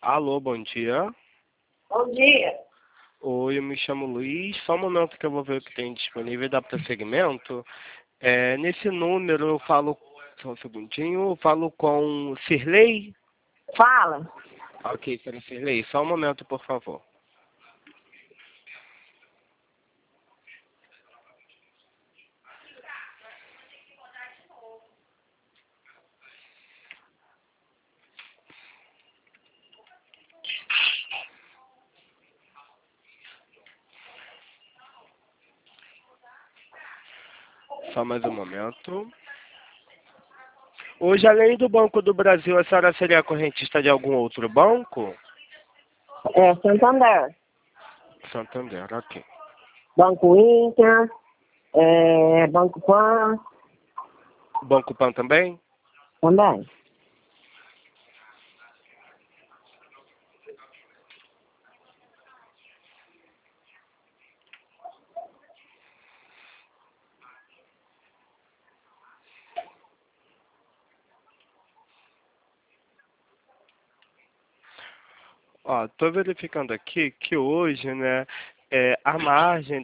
Alô, bom dia. Bom dia. Oi, eu me chamo Luiz. Só um momento que eu vou ver o que tem disponível e dar prosseguimento. Nesse número eu falo, só um segundinho, eu falo com Cirlei. Fala. Ok, senhora Cirlei, só um momento, por favor. Só mais um momento. Hoje, além do Banco do Brasil, a senhora seria correntista de algum outro banco? É Santander. Santander, ok. Banco Inter. Banco Pan. Banco Pan também? Também. Ó, tô verificando aqui que hoje, né, a margem